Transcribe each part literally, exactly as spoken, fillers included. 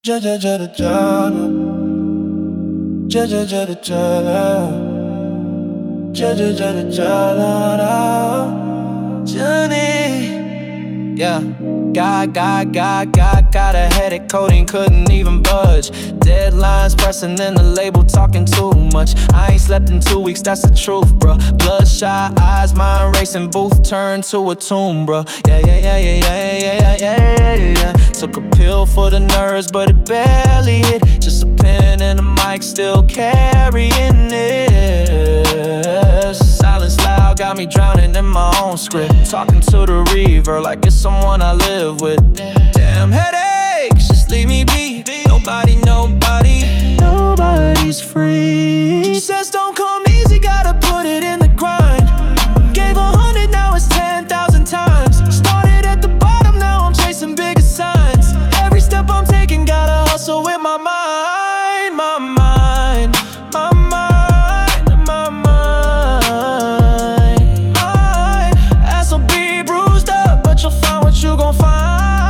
Ja ja ja da ja Ja ja ja da ja Ja ja ja da ja la la Journey. Yeah. Got, got, got, got, got a headache, coding, couldn't even budge. Deadlines pressing and the label talking too much. I ain't slept in two weeks, that's the truth, bruh. Bloodshot eyes, mind racing, booth turned to a tomb, bruh. Yeah, yeah, yeah, yeah, yeah, yeah, yeah, yeah, yeah. Took a pill for the nerves, but it barely hit. Just a pen and a mic, still carrying it. Silence loud, got me drowning in my own script. Talking to the reaver like it's someone I live with. Damn headaches, just leave me be. Nobody, nobody, nobody's free. She says don't come easy, gotta put it in the grind. Gave a hundred, now it's ten thousand times. Started at the bottom, now I'm chasing bigger signs. Every step I'm taking, gotta hustle with my mind. My mind, my mind, my mind, mind. Ass will be bruised up, but you'll find what you gon' find.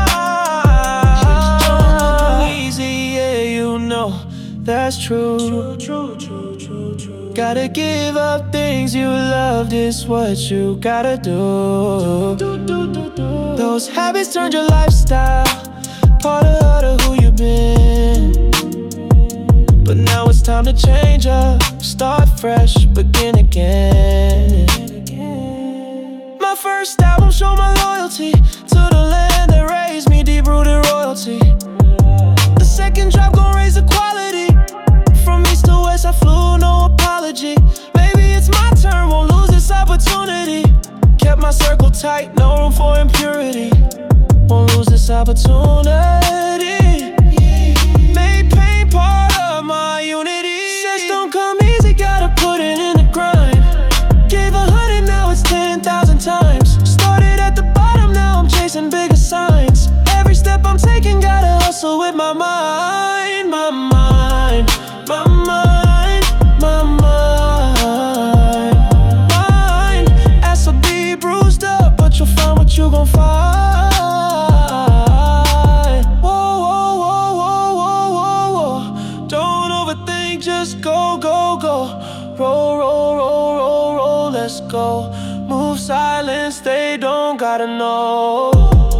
That's true. True, true, true, true, true. Gotta give up things you loved, is what you gotta do. do, do, do, do. Those habits turned your lifestyle, part of who you've been. But now it's time to change up, start fresh, begin again. My first album showed my loyalty to the land that raised me, deep-rooted royalty. The second drop gon' raise the quality. From east to west I flew, no apology. Maybe it's my turn, won't lose this opportunity. Kept my circle tight, no room for impurity. Won't lose this opportunity. Made pain part of my unity. Says don't come easy, gotta put it in the grind. Gave a hundred, now it's ten thousand times. Started at the bottom, now I'm chasing bigger signs. Every step I'm taking, gotta hustle with my mind. My mind, my mind, my mind, mind. Ass will be bruised up, but you'll find what you gon' find. Whoa, whoa, whoa, whoa, whoa, whoa, whoa. Don't overthink, just go, go, go. Roll, roll, roll, roll, roll, let's go. Move silence, they don't gotta know.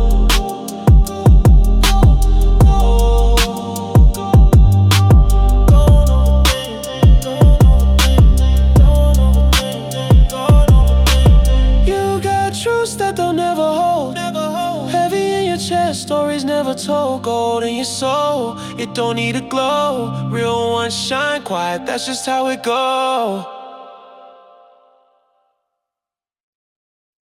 That they'll never hold. never hold Heavy in your chest, stories never told. Gold in your soul, it don't need a glow. Real ones shine quiet, that's just how it go.